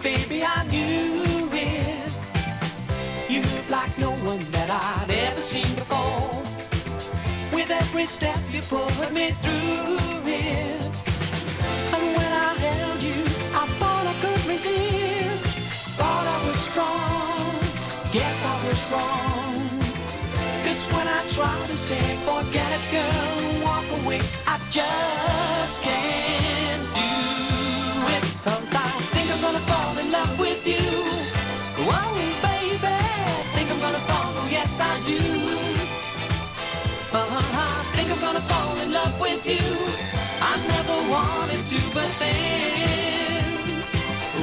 baby, I knew it. You look like no one that I'd ever seen before. With every step you put me through,